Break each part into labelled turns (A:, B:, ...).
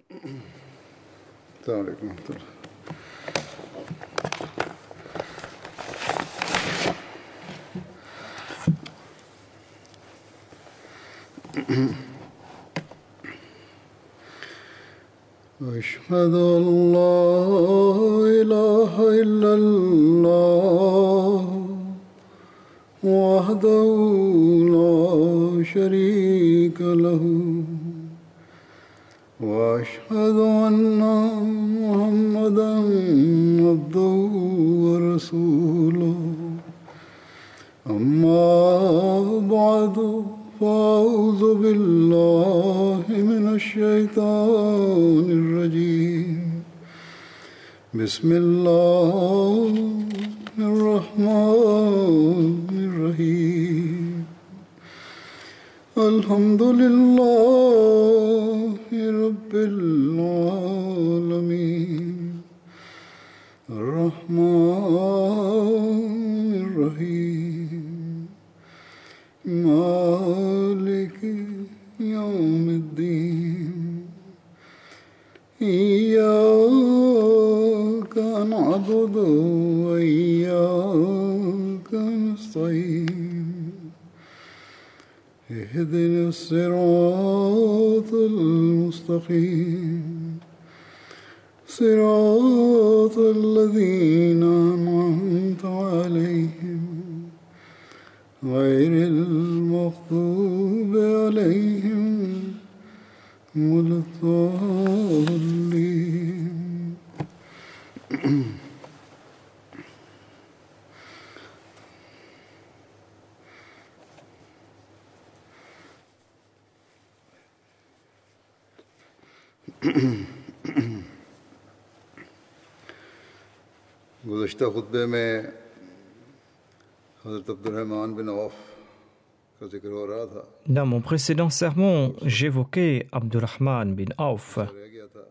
A: السلام عليكم ورحمة الله. أشهد أن لا إله إلا الله وحده لا شريك له وأشهد أن محمدا عبده ورسوله أما بعد فأعوذ بالله من الشيطان الرجيم بسم الله الرحمن الرحيم الحمد لله رب العالمين الرحمن الرحيم مالك يوم الدين إياك نعبد وإياك نستعين اهدنا الصراط المستقيم صراط الذين أنعمت عليهم غير المغضوب عليهم ولا الضالين. गुज़श्ता खुतबे में हज़रत अब्दुर्रहमान बिन औफ का जिक्र हो रहा था.
B: Dans mon précédent sermon, j'évoquais Abdurrahman bin Auf.
A: रह गया था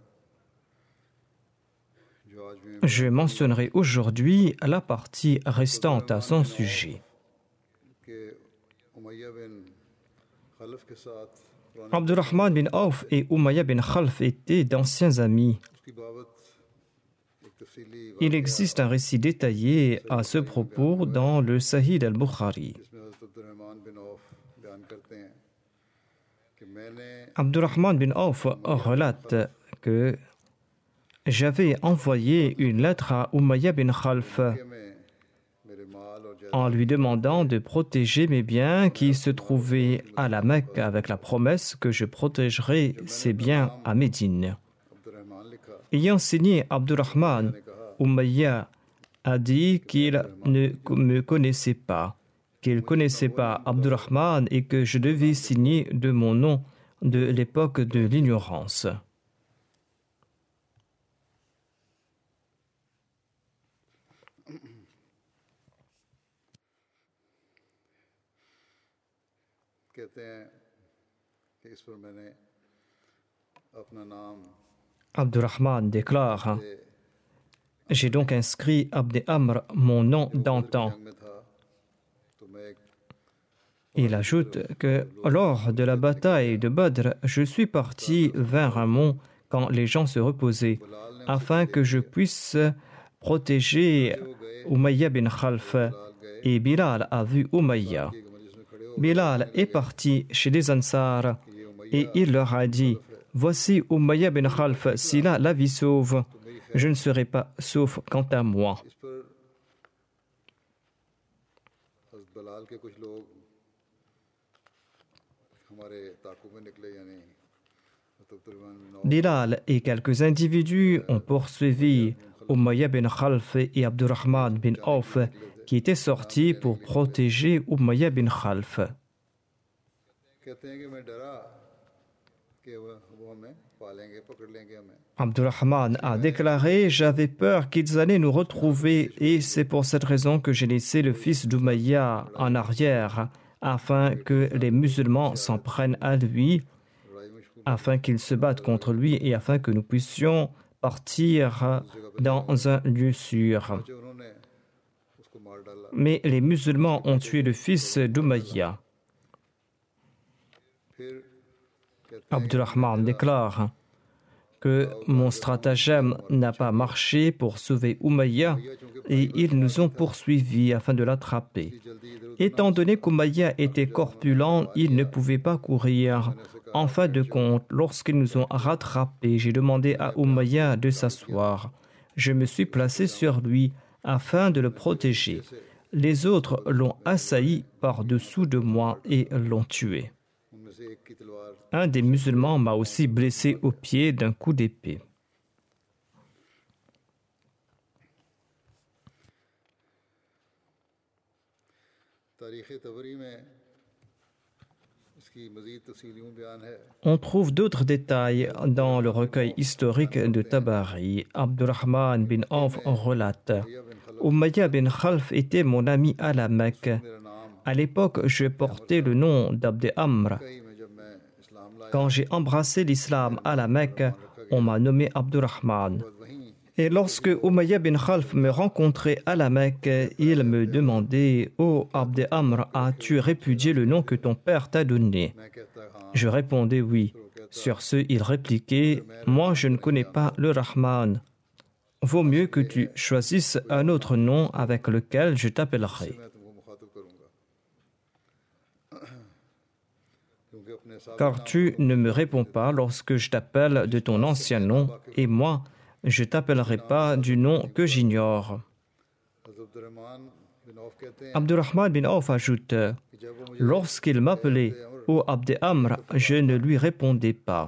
A: जो आज भी
B: Je mentionnerai aujourd'hui la partie restante à son sujet.
A: के उमय्या बिन खलफ के साथ पुरानी
B: Abdurrahman bin Auf et Umayya bin Khalf étaient d'anciens amis.
A: उसकी बाबत एक तफसीली
B: Il existe un récit détaillé à ce propos dans le Sahih al-Bukhari.
A: जिसमें हज़रत अब्दुर्रहमान बिन औफ बयान करते हैं कि मैंने
B: Abdurrahman bin Auf relate que j'avais envoyé une lettre à Umayya bin Khalf
A: में मेरे माल और जायदाद
B: en lui demandant de protéger mes biens qui se trouvaient à la Mecque avec la promesse que je protégerai ces biens à Médine.
A: Abdurrahman लिखा
B: Ayant signé Abdurrahman, Umayya a dit qu'il ne me connaissait pas, qu'il ne connaissait pas Abdurrahman et que je devais signer de mon nom de l'époque de l'ignorance.
A: कहते हैं कि इस पर मैंने अपना नाम
B: Abdurrahman déclare: J'ai donc inscrit Abd Amr, mon nom d'antan.
A: जंग में था तो मैं एक
B: Il ajoute que lors de la bataille de Badr, je suis parti vers un mont quand les gens se reposaient, afin que je puisse protéger Umayya bin Khalf. Et Bilal a vu Umayya. Bilal est parti chez les Ansar et il leur a dit: Voici Umayya bin Khalf, s'il a la vie sauve, je ne serai pas sauf quant à moi.
A: इस पर हज़रत बलाल के कुछ लोग हमारे ताक़ुब में निकले यानी हज़रत Abdurrahman bin Auf
B: Bilal et quelques individus ont poursuivi Umayya bin Khalf et Abdurrahman bin Auf qui étaient sortis pour protéger Umayya bin Khalf.
A: कहते हैं कि मैं डरा कि वो हमें पालेंगे पकड़ लेंगे हमें
B: Abdurrahman a déclaré: J'avais peur qu'ils allaient nous retrouver et c'est pour cette raison que j'ai laissé le fils d'Umayya en arrière afin que les musulmans s'en prennent à lui, afin qu'ils se battent contre lui et afin que nous puissions partir dans un lieu sûr.
A: जो उन्होंने उसको मार डाला
B: Mais les musulmans ont tué le fils d'Umayya.
A: फिर कहते
B: Abdurrahman déclare que mon stratagème n'a pas marché pour sauver Umayya et ils nous ont poursuivis afin de l'attraper. Étant donné qu'Umayya était corpulent, il ne pouvait pas courir. En fin de compte, lorsqu'ils nous ont rattrapés, j'ai demandé à Umayya de s'asseoir. Je me suis placé sur lui afin de le protéger. Les autres l'ont assailli par-dessous de moi et l'ont tué. Un des musulmans m'a aussi blessé au pied d'un coup d'épée. On trouve d'autres détails dans le recueil historique de Tabari. Abdurrahman bin Auf relate: Umayya bin Khalf était mon ami à la Mecque. À l'époque, je portais le nom d'Abd Amr. Quand j'ai embrassé l'islam à la Mecque, on m'a nommé Abdurrahman. Et lorsque Umayya bin Khalf me rencontrait à la Mecque, il me demandait: Oh Abd Amr, as-tu répudié le nom que ton père t'a donné? Je répondais oui. Sur ce, il répliquait: Moi, je ne connais pas le Rahman. Vaut mieux que tu choisisses un autre nom avec lequel je t'appellerai. Car tu ne me réponds pas lorsque je t'appelle de ton ancien nom, et moi, je ne t'appellerai pas du nom que j'ignore. Abdurrahman bin Auf ajoute: Lorsqu'il m'appelait ô Abd Amr, je ne lui répondais pas.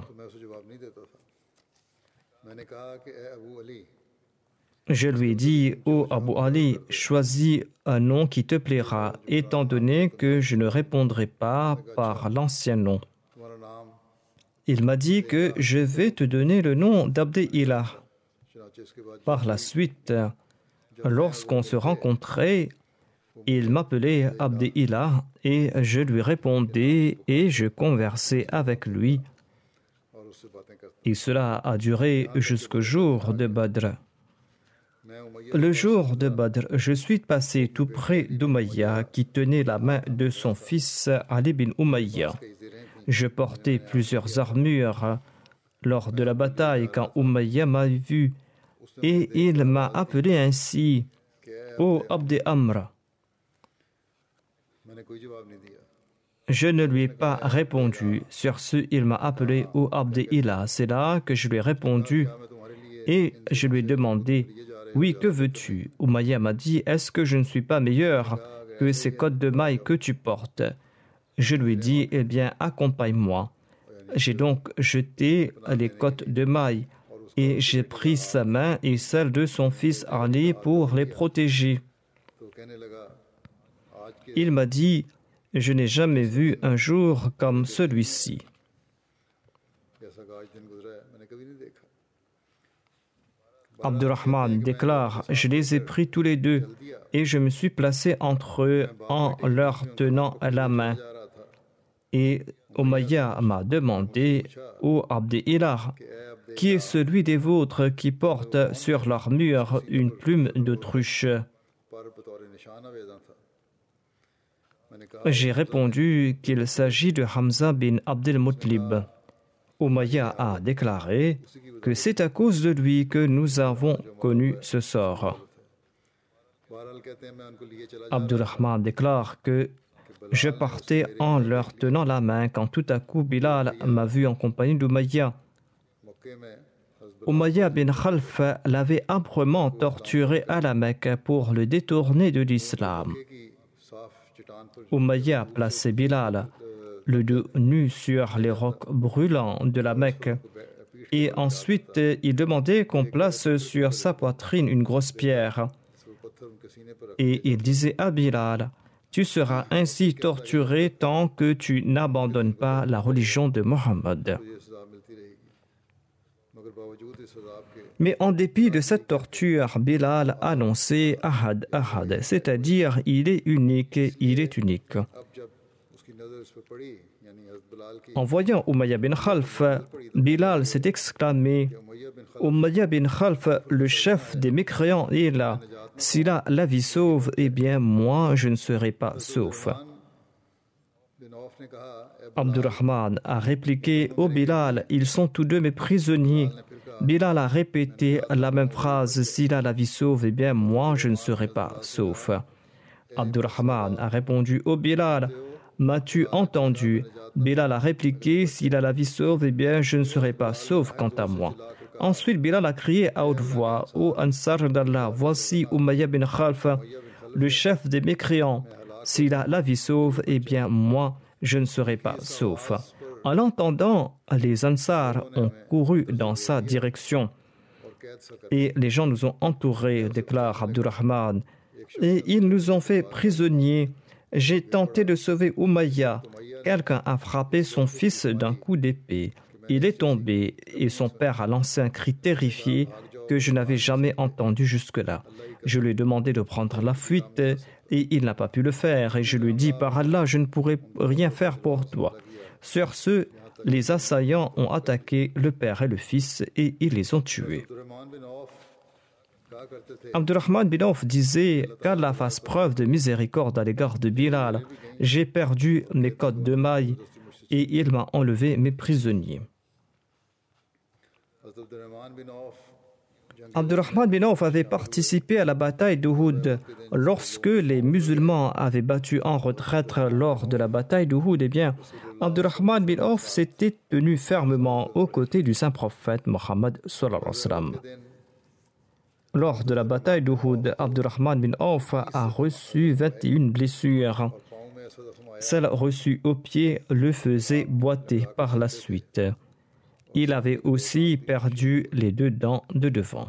B: Je lui ai dit: ô Abu Ali, choisis un nom qui te plaira, étant donné que je ne répondrai pas par l'ancien nom. Il m'a dit que je vais te donner le nom d'Abd Ilah. Par la suite, lorsqu'on se rencontrait, il m'appelait Abd Ilah et je lui répondais et je conversais avec lui. Et cela a duré jusqu'au jour de Badr. Le jour de Badr, je suis passé tout près d'Umayya qui tenait la main de son fils Ali bin Umayya. Je portais plusieurs armures. Lors de la bataille, quand Umayya m'a vu, et il m'a appelé ainsi: ô Abd Amr. Je ne lui ai pas répondu. Sur ce, il m'a appelé ô Abd Ilah. C'est là que je lui ai répondu et je lui ai demandé: oui, que veux-tu? Umayya m'a dit: est-ce que je ne suis pas meilleur que ces côtes de mailles que tu portes? Je lui ai dit: eh bien, accompagne-moi. J'ai donc jeté les côtes de mailles et j'ai pris sa main et celle de son fils Ali pour les protéger. Il m'a dit: je n'ai jamais vu un jour comme celui-ci. Abdurrahman déclare: je les ai pris tous les deux et je me suis placé entre eux en leur tenant la main. Et Umayya m'a demandé: ô Abd Ilah, qui est celui des vôtres qui porte sur l'armure une plume d'autruche? J'ai répondu qu'il s'agit de Hamza bin Abdel Muttalib. Umayya a déclaré que c'est à cause de lui que nous avons connu ce sort. Abdurrahman déclare que je partais en leur tenant la main quand tout à coup Bilal m'a vu en compagnie d'Umayya. Umayya bin Khalf l'avait âprement torturé à la Mecque pour le détourner de l'islam. Umayya plaçait Bilal le dos nu sur les rocs brûlants de la Mecque. Et ensuite, il demandait qu'on place sur sa poitrine une grosse pierre. Et il disait à Bilal: tu seras ainsi torturé tant que tu n'abandonnes pas la religion de Mohammed. Mais en dépit de cette torture, Bilal annonçait Ahad, Ahad, c'est-à-dire il est unique, il est unique. En voyant Umayya bin Khalf, Bilal s'est exclamé: Umayya bin Khalf, le chef des mécréants, est là. S'il a la vie sauve, eh bien moi je ne serai pas sauf. Abdurrahman a répliqué: ô Bilal, ils sont tous deux mes prisonniers. Bilal a répété la même phrase, s'il a la vie sauve, eh bien moi je ne serai pas sauf. Abdurrahman a répondu, ô Bilal, m'as-tu entendu? Bilal a répliqué, s'il a la vie sauve, eh bien je ne serai pas sauf quant à moi. Ensuite Bilal a crié à haute voix, ô Ansar d'Allah, voici Umayya bin Khalf, le chef des mécréants. S'il a la vie sauve, eh bien moi je ne serai pas sauf. En l'entendant, les Ansar ont couru dans sa direction et les gens nous ont entourés, déclare Abdurrahman, et ils nous ont fait prisonniers. J'ai tenté de sauver Umayya. Quelqu'un a frappé son fils d'un coup d'épée. Il est tombé et son père a lancé un cri terrifié que je n'avais jamais entendu jusque-là. Je lui ai demandé de prendre la fuite et il n'a pas pu le faire. Et je lui ai dit, par Allah, je ne pourrai rien faire pour toi. Sur ce, les assaillants ont attaqué le père et le fils et ils les ont tués. Abdurrahman bin Auf disait qu'Allah fasse preuve de miséricorde à l'égard de Bilal. J'ai perdu mes côtes de mailles et il m'a enlevé mes prisonniers. Abdurrahman bin Auf avait participé à la bataille d'Uhud. Lorsque les musulmans avaient battu en retraite lors de la bataille d'Uhud, eh bien, Abdurrahman bin Auf s'était tenu fermement aux côtés du saint prophète Mohammed sallallahu alayhi wa sallam. Lors de la bataille d'Uhud, Abdurrahman bin Auf a reçu 21 blessures. Celle reçue au pied le faisait boiter par la suite. Il avait aussi perdu les 2 dents de devant.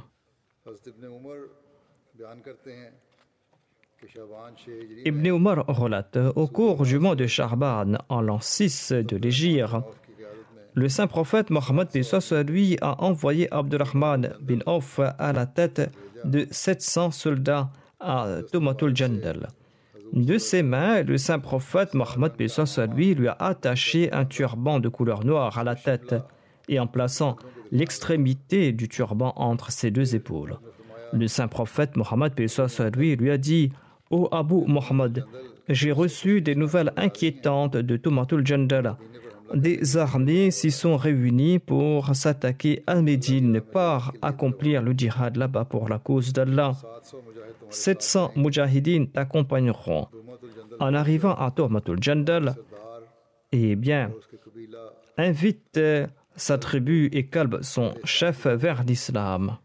B: Ibn Umar relate, au cours du mois de Sha'ban, en l'an 6 de l'Hégire, le saint prophète Mohammed lui a envoyé Abdurrahman bin Auf à la tête de 700 soldats à Tumatul Jandal. De ses mains, le saint prophète Mohammed lui a attaché un turban de couleur noire à la tête et en plaçant l'extrémité du turban entre ses 2 épaules. Le saint prophète Mohammed lui a dit, ô Abu Mohammed, j'ai reçu des nouvelles inquiétantes de Tumatul Jandal. Des armées s'y sont réunies pour s'attaquer à Médine, pour accomplir le djihad là-bas pour la cause d'Allah. 700 mujahidines t'accompagneront. En arrivant à Tumatul Jandal, eh bien, invite sa tribu et calme son chef vers l'islam.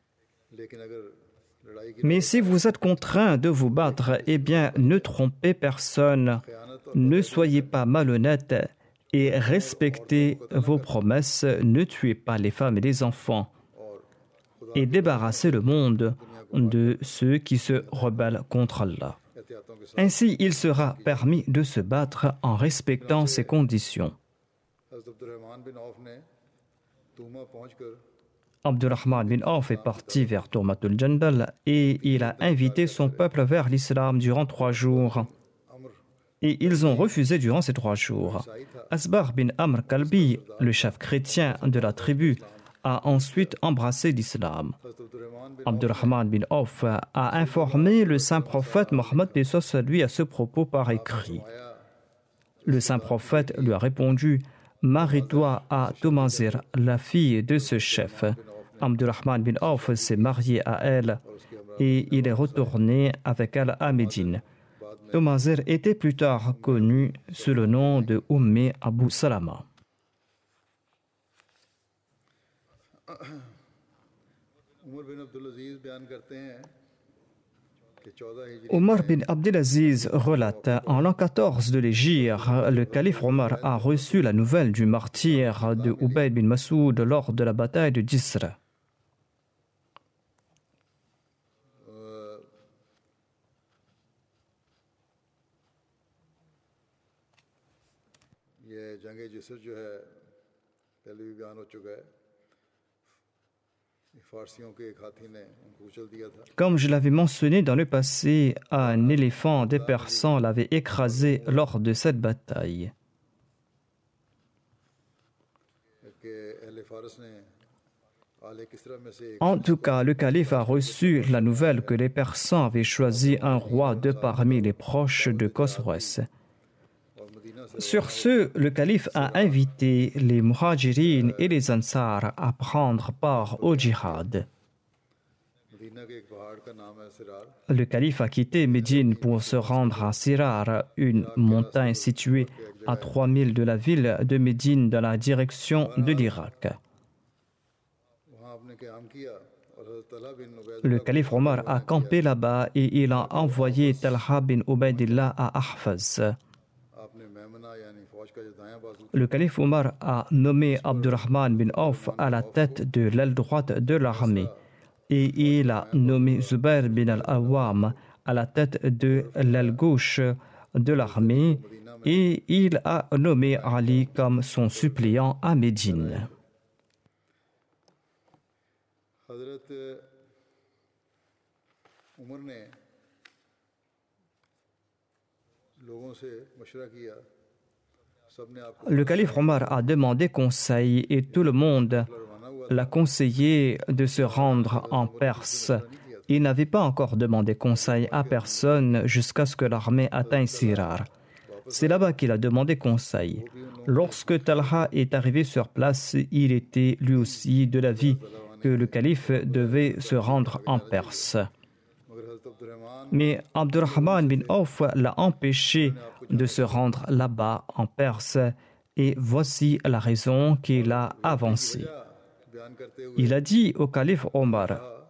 B: Mais si vous êtes contraint de vous battre, eh bien, ne trompez personne, ne soyez pas malhonnête et respectez vos promesses, ne tuez pas les femmes et les enfants et débarrassez le monde de ceux qui se rebellent contre Allah. Ainsi, il sera permis de se battre en respectant ces conditions. Abdurrahman bin Auf est parti vers Tumatul Jandal et il a invité son peuple vers l'islam durant 3 jours. Et ils ont refusé durant ces 3 jours. Asbar bin Amr Kalbi, le chef chrétien de la tribu, a ensuite embrassé l'islam. Abdurrahman bin Auf a informé le saint prophète Mohammed lui à ce propos par écrit. Le saint prophète lui a répondu, marie-toi à Tumazir, la fille de ce chef. Abdurrahman bin Auf s'est marié à elle et il est retourné avec elle à Médine. Tumazir était plus tard connu sous le nom de Abu Salama. Omar bin Abdelaziz relate, en l'an 14 de l'Hégire, le calife Omar a reçu la nouvelle du martyre de Ubayd bin Masoud lors de la bataille de Jisr. Comme je l'avais mentionné dans le passé, un éléphant des Persans l'avait écrasé lors de cette bataille. En tout cas, le calife a reçu la nouvelle que les Persans avaient choisi un roi de parmi les proches de Khosroès. Sur ce, le calife a invité les muhajirines et les ansars à prendre part au djihad.
A: Medina के एक पहाड़ का नाम है सिरार
B: Le calife a quitté Médine pour se rendre à Sirar, une montagne située à 3000 de la ville de Médine dans la direction de l'Irak.
A: वहाँ आपने क़याम किया और हज़रत तलहा बिन
B: Le
A: Ubaidullah
B: calife Omar a campé là-bas et il a envoyé Talha bin Ubaydillah à Ahfaz.
A: आपने मैमना यानी फौज का जो दायां बाजू
B: Le calife Omar a nommé Abdurrahman bin Auf à la tête de l'aile droite de l'armée et il a nommé Zubair bin al-Awwam à la tête de l'aile gauche de l'armée et il a nommé Ali comme son suppléant à Médine.
A: हज़रत उमर ने लोगों से मशवरा किया सबने आपको
B: Le calife Omar a demandé conseil et tout le monde
A: रवाना हुआ
B: l'a conseillé de se rendre en Perse. Il n'avait pas encore demandé conseil à personne jusqu'à ce que l'armée atteigne Sirar. C'est là-bas qu'il a demandé conseil. Lorsque Talha est arrivé sur place, il était lui aussi de l'avis que le calife devait se rendre en Perse.
A: मगर हज़रत Abdurrahman
B: Mais Abdurrahman bin Auf l'a empêché de se rendre là-bas en Perse et voici la raison qu'il a avancée.
A: बयान करते हुए
B: Il a dit au calife Omar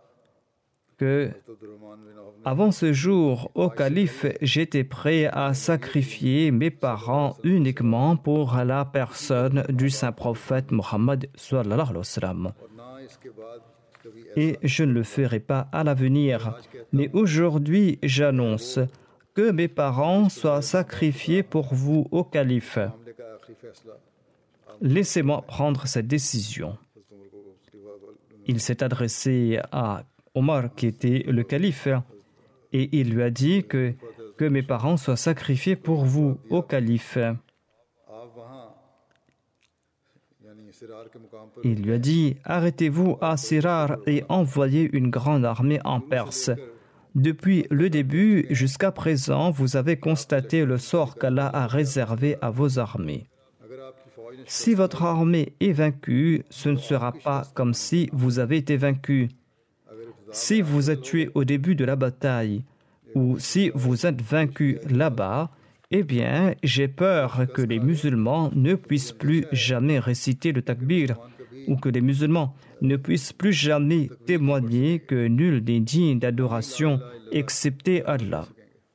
B: que
A: Abdurrahman bin Auf ने
B: avant ce jour, au calife, j'étais prêt à sacrifier mes parents uniquement pour la personne du saint prophète Mohammed sallallahu alayhi wa sallam.
A: और ना इसके बाद कभी
B: Et je ne le ferai pas à l'avenir. Mais aujourd'hui, j'annonce que mes parents soient sacrifiés pour vous au calife.
A: मामले का आखिरी फैसला
B: Laissez-moi prendre cette décision.
A: हज़रत उमर को खलीफा
B: Il s'est adressé à Omar, qui était le calife, et il lui a dit que mes parents soient sacrifiés pour vous au calife.
A: आप वहाँ यानी सिरार के मुकाम पर
B: Il lui a dit, arrêtez-vous à Sirar et envoyez une grande armée en Perse. Depuis le début jusqu'à présent, vous avez constaté le sort qu'Allah a réservé à vos armées.
A: अगर आपकी फौज ने
B: Si votre armée est vaincue, ce ne sera pas comme si vous avez été vaincu. Si vous êtes tué au début de la bataille ou si vous êtes vaincu là-bas, eh bien, j'ai peur que les musulmans ne puissent plus jamais réciter le takbir ou que les musulmans ne puissent plus jamais témoigner que nul n'est digne d'adoration excepté Allah.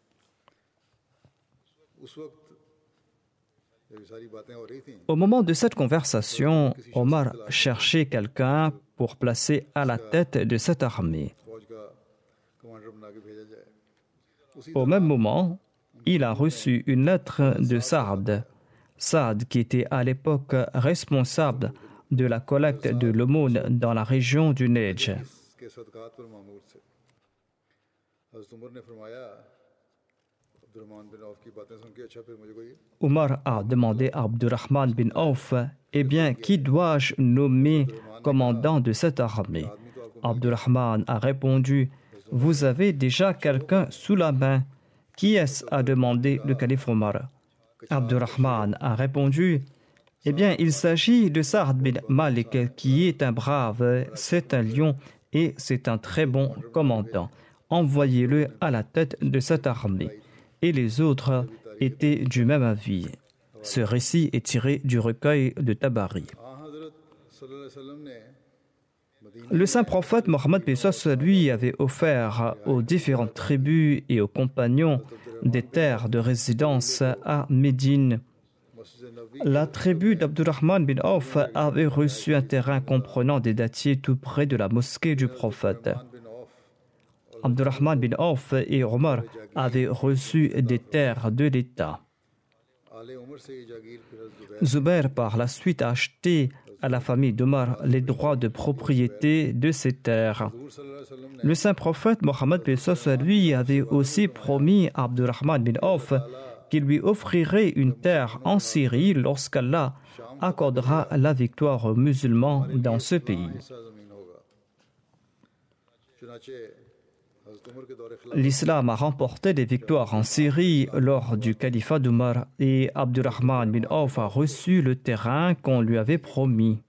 A: उस वक्त जब ये सारी बातें हो रही थीं
B: Au moment de cette conversation, Omar cherchait quelqu'un pour placer à la tête de cette armée.
A: फौज का कमांडर बना के भेजा जाए उसी
B: Au même moment, il a reçu une lettre de Saad. Saad, qui était à l'époque responsable de la collecte de l'aumône dans la région du Neige.
A: के सदकात पर मामूर थे हज़रत उमर ने फरमाया अब्दुर्रहमान बिन औफ की बातें सुन के अच्छा फिर मुझे कोई
B: Omar a demandé à Abdurrahman bin Auf, eh bien, qui dois-je nommer commandant de cette armée? Abdurrahman a répondu, vous avez déjà quelqu'un sous la main. Qui est-ce? A demandé le calife Omar. Abdurrahman a répondu, eh bien, il s'agit de Saad bin Malik, qui est un brave, c'est un lion et c'est un très bon commandant. Envoyez-le à la tête de cette armée. Et les autres étaient du même avis. Ce récit est tiré du recueil de Tabari.
A: हाँ हज़रत सल्लल्लाहु अलैहि वसल्लम ने Medina
B: Le saint prophète Mohammed lui avait offert aux différentes tribus et aux compagnons des terres de résidence à Médine.
A: मस्जिद नबी
B: La tribu d'Abdurrahman bin Auf avait reçu un terrain comprenant des dattiers tout près de la mosquée du prophète.
A: Bin Auf
B: Abdurrahman bin Auf et Omar avaient reçu des terres de l'État.
A: आले उमर से ये जागीर फिर हज़रत Zubair
B: Zubair par la suite a acheté à la famille d'Omar les droits de propriété de ces terres.
A: हुज़ूर सल्लल्लाहु अलैहि वसल्लम ने
B: Le saint prophète Mohammed lui avait aussi promis à Abdurrahman bin Auf qu'il lui offrirait une terre en Syrie lorsqu'Allah accordera la victoire aux musulmans dans ce pays.
A: ऐसा ज़मीन होगा चुनाचे
B: L'islam a remporté des victoires en Syrie lors du califat d'Omar et Abdurrahman bin Auf a reçu le terrain qu'on lui avait promis.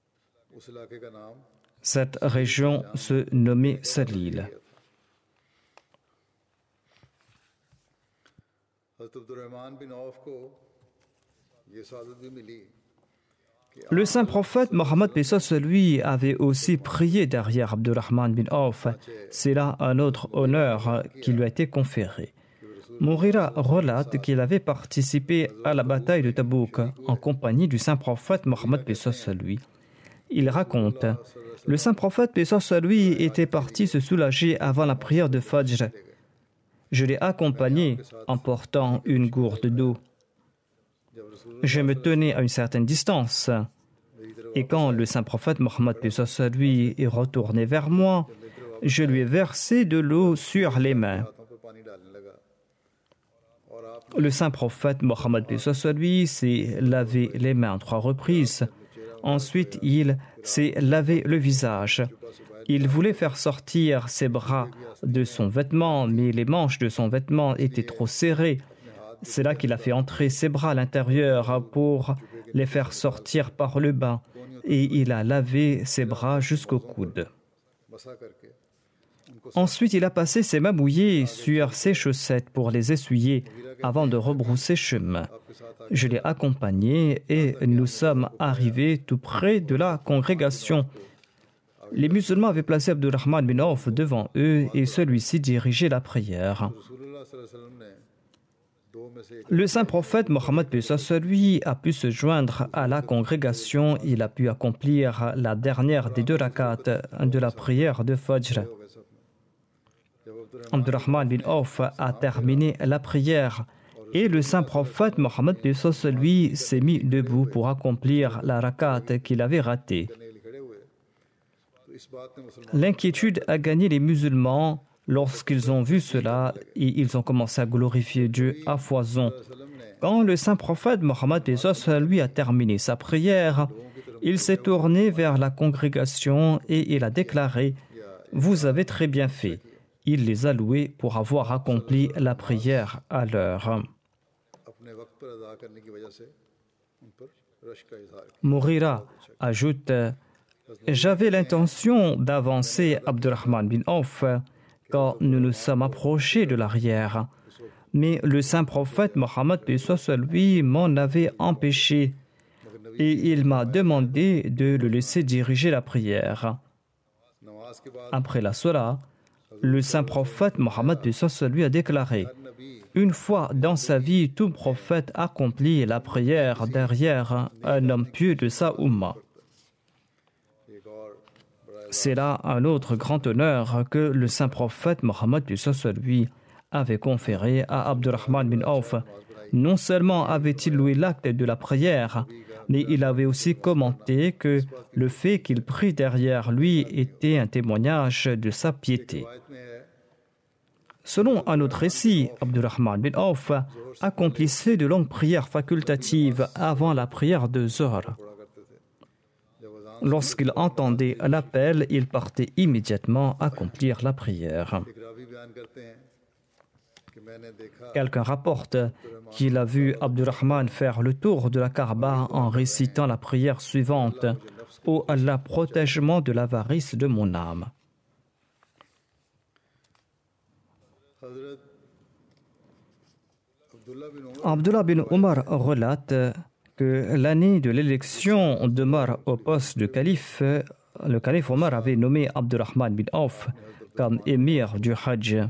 B: Cette région se nommait Salil. Le saint prophète Mohammed lui avait aussi prié derrière Abdurrahman bin Auf. C'est là un autre honneur qui lui a été conféré. Mughira relate qu'il avait participé à la bataille de Tabouk en compagnie du saint prophète Mohammed lui. Il raconte: le saint prophète lui était parti se soulager avant la prière de Fajr. Je l'ai accompagné en portant une gourde d'eau. Je me tenais à une certaine distance. Et quand le saint prophète Mohammed lui est retourné vers moi, je lui ai versé de l'eau sur les mains. Le saint prophète Mohammed lui s'est lavé les mains 3 reprises. Ensuite, il s'est lavé le visage. Il voulait faire sortir ses bras de son vêtement, mais les manches de son vêtement étaient trop serrées. C'est là qu'il a fait entrer ses bras à l'intérieur pour les faire sortir par le bas, et il a lavé ses bras jusqu'au coude. Ensuite, il a passé ses mains mouillées sur ses chaussettes pour les essuyer avant de rebrousser chemin. Je l'ai accompagné et nous sommes arrivés tout près de la congrégation. Les musulmans avaient placé Abdurrahman bin Auf devant eux et celui-ci dirigeait la prière. Le saint prophète Mohammed lui a pu se joindre à la congrégation. Il a pu accomplir la dernière des 2 rakats de la prière de Fajr. Abdurrahman bin Auf a terminé la prière et le saint prophète Mohammed lui s'est mis debout pour accomplir la rakat qu'il avait ratée. L'inquiétude a gagné les musulmans lorsqu'ils ont vu cela et ils ont commencé à glorifier Dieu à foison. Quand le saint prophète Mohammed lui a terminé sa prière, il s'est tourné vers la congrégation et il a déclaré: vous avez très bien fait. Il les a loués pour avoir accompli la prière à l'heure. Mughira ajoute: j'avais l'intention d'avancer Abdurrahman bin Auf quand nous nous sommes approchés de l'arrière. Mais le saint prophète Mohammed lui m'en avait empêché et il m'a demandé de le laisser diriger la prière. Après la Salah, le saint prophète Mohammed lui a déclaré: une fois dans sa vie, tout prophète accomplit la prière derrière un homme pieux de sa Ummah. C'est là un autre grand honneur que le saint prophète Mohammed lui avait conféré à Abdurrahman bin Auf. Non seulement avait-il loué l'acte de la prière, mais il avait aussi commenté que le fait qu'il prie derrière lui était un témoignage de sa piété. Selon un autre récit, Abdurrahman bin Auf accomplissait de longues prières facultatives avant la prière de Zohr. Lorsqu'il entendait l'appel, il partait immédiatement accomplir la prière. Quelqu'un rapporte qu'il a vu Abdurrahman faire le tour de la Kaaba en récitant la prière suivante: « Ô Allah, protège-moi de l'avarice de mon âme. » Abdullah bin Omar relate que l'année de l'élection d'Omar au poste de calife, le calife Omar avait nommé Abdurrahman bin Auf comme émir du Hajj.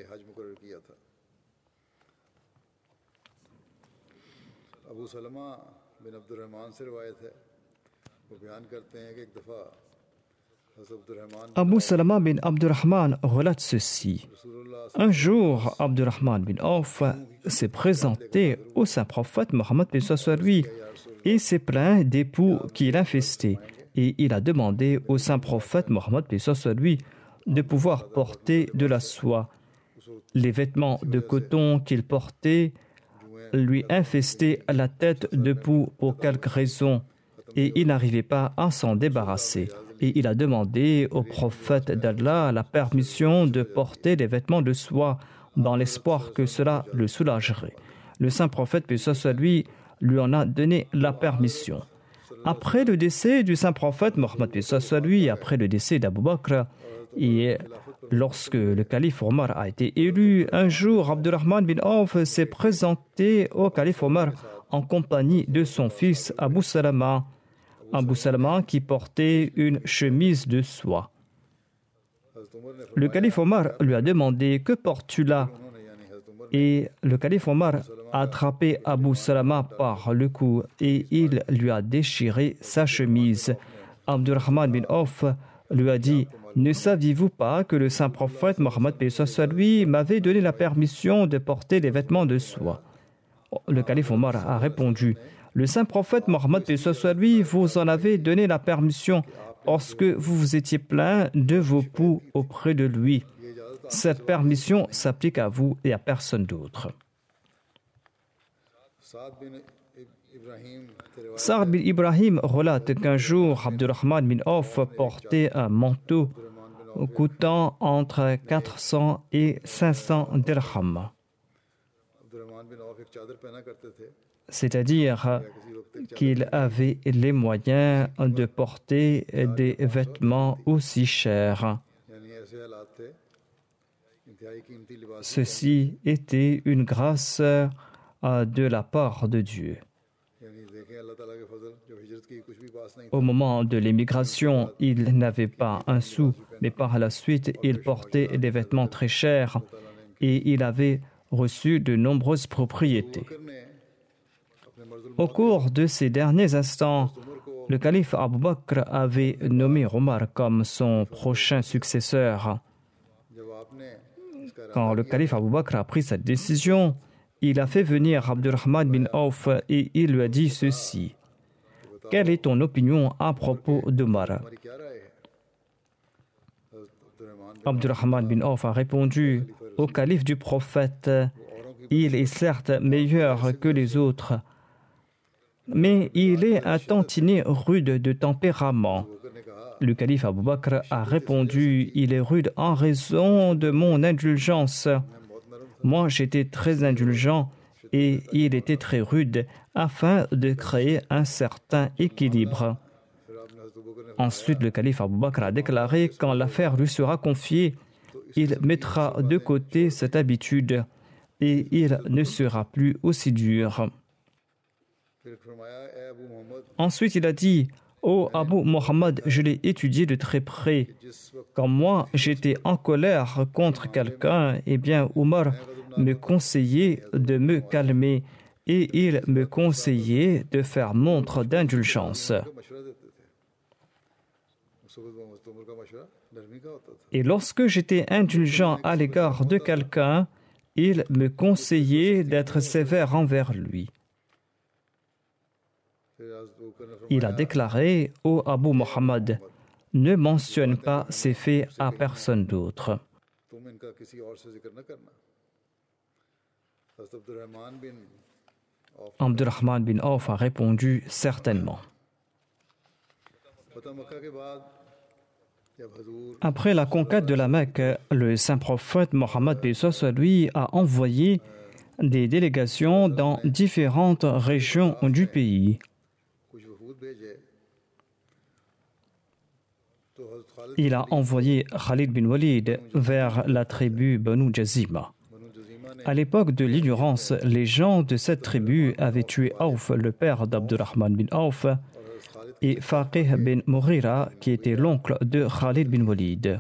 B: Abu Salama bin Abdurrahman relate ceci. Un jour, Abdurrahman bin Auf s'est présenté au saint prophète Mohammed lui et s'est plaint des poux qui l'infestaient. Et il a demandé au saint prophète Mohammed lui de pouvoir porter de la soie. Les vêtements de coton qu'il portait lui infestaient la tête de poux pour quelque raison et il n'arrivait pas à s'en débarrasser. et il a demandé au prophète d'Allah la permission de porter des vêtements de soie dans l'espoir que cela le soulagerait. Le saint prophète, paix soit lui en a donné la permission. Après le décès du saint prophète Mohammed, paix soit lui, après le décès d'Abu Bakr, et lorsque le calife Omar a été élu, un jour, Abdurrahman bin Auf s'est présenté au calife Omar en compagnie de son fils Abu Salama. Abu Salama qui portait une chemise de soie. Le calife Omar lui a demandé « Que portes-tu là ?» Et le calife Omar a attrapé Abu Salama par le cou et il lui a déchiré sa chemise. Abdurrahman bin Auf lui a dit « Ne saviez-vous pas que le saint prophète Mohammed paix soit lui m'avait donné la permission de porter des vêtements de soie ?» Le calife Omar a répondu « Le saint prophète Mohammed paix soit lui vous en avez donné la permission parce que vous vous étiez plaint de vos poux auprès de lui. Cette permission s'applique à vous et à personne d'autre. » Sa'd bin Ibrahim relate qu'un jour, Abdurrahman bin Auf portait un manteau coûtant entre 400 et 500 dirhams. C'est-à-dire qu'il avait les moyens de porter des vêtements aussi chers. Ceci était une grâce de la part de Dieu. Au moment de l'émigration, il n'avait pas un sou, mais par la suite, il portait des vêtements très chers et il avait reçu de nombreuses propriétés. Au cours de ces derniers instants, le calife Abu Bakr avait nommé Omar comme son prochain successeur. Quand le calife Abu Bakr a pris cette décision, il a fait venir Abdurrahman bin Auf et il lui a dit ceci. « Quelle est ton opinion à propos d'Omar » Abdurrahman bin Auf a répondu « Au calife du prophète, il est certes meilleur que les autres, mais il est un tantinet rude de tempérament. » Le calife Abu Bakr a répondu « Il est rude en raison de mon indulgence. Moi, j'étais très indulgent et il était très rude afin de créer un certain équilibre. » Ensuite, le calife Abu Bakr a déclaré « Quand l'affaire lui sera confiée, il mettra de côté cette habitude et il ne sera plus aussi dur. » Ensuite, il a dit « Ô Abu Mohammed, je l'ai étudié de très près. Quand moi, j'étais en colère contre quelqu'un, eh bien, Omar me conseillait de me calmer et il me conseillait de faire montre d'indulgence. Et lorsque j'étais indulgent à l'égard de quelqu'un, il me conseillait d'être sévère envers lui. » Il a déclaré « Ô Abu Mohammed, ne mentionne pas ces faits à personne d'autre. » Abdurrahman bin Auf a répondu « Certainement. » Après la conquête de la Mecque, le saint prophète Mohammed paix soit lui a envoyé des délégations dans différentes régions du pays. Il a envoyé Khalid bin Walid vers la tribu Banu Jazima. À l'époque de l'ignorance, les gens de cette tribu avaient tué Auf, le père d'Abdurrahman bin Auf, et Faqih bin Mughira, qui était l'oncle de Khalid bin Walid.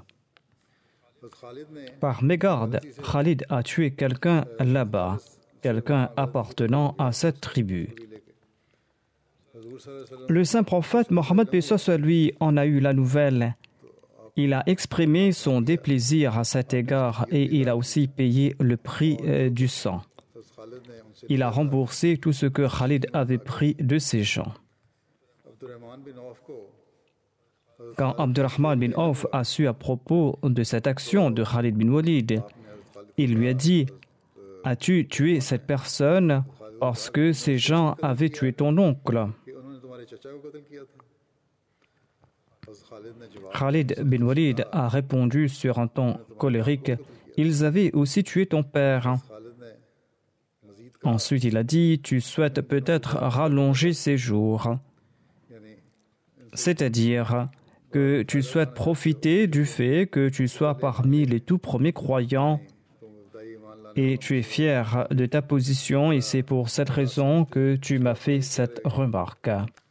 B: Par mégarde, Khalid a tué quelqu'un là-bas, quelqu'un appartenant à cette tribu. Le saint prophète Mohammed paix soit lui en a eu la nouvelle. Il a exprimé son déplaisir à cet égard et il a aussi payé le prix du sang. Il a remboursé tout ce que Khalid avait pris de ces gens. Quand Abdurrahman bin Auf a su à propos de cette action de Khalid bin Walid, il lui a dit « As-tu tué cette personne parce que ces gens avaient tué ton oncle ?» Khalid bin Walid a répondu sur un ton colérique, « Ils avaient aussi tué ton père. » Ensuite, il a dit, « Tu souhaites peut-être rallonger ses jours. » C'est-à-dire que tu souhaites profiter du fait que tu sois parmi les tout premiers croyants et tu es fier de ta position et c'est pour cette raison que tu m'as fait cette remarque.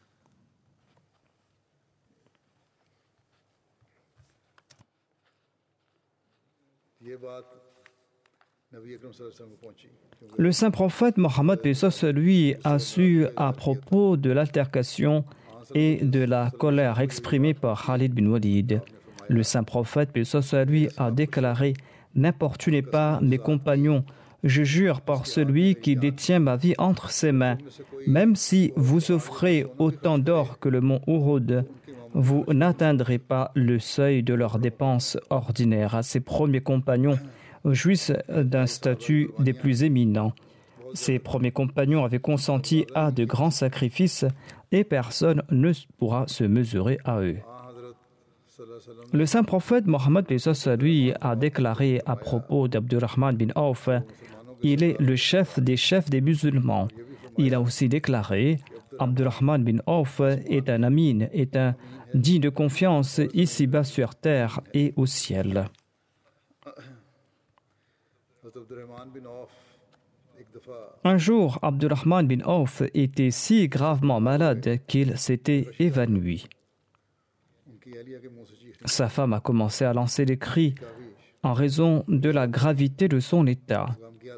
B: Le saint prophète Mohammed lui a su à propos de l'altercation et de la colère exprimée par Khalid bin Walid. Le saint prophète lui a déclaré « N'importunez pas mes compagnons, je jure par celui qui détient ma vie entre ses mains, même si vous offrez autant d'or que le mont Uhud, vous n'atteindrez pas le seuil de leurs dépenses ordinaires. » Ces premiers compagnons jouissent d'un statut des plus éminents. Ces premiers compagnons avaient consenti à de grands sacrifices et personne ne pourra se mesurer à eux. Le saint prophète Mohammed lui a déclaré à propos d'Abdurrahman bin Auf, il est le chef des musulmans. Il a aussi déclaré, Abdurrahman bin Auf est un amin, est un digne de confiance ici-bas sur terre et au ciel. Un jour, Abdurrahman bin Auf était si gravement malade qu'il s'était évanoui. Sa femme a commencé à lancer des cris en raison de la gravité de son état.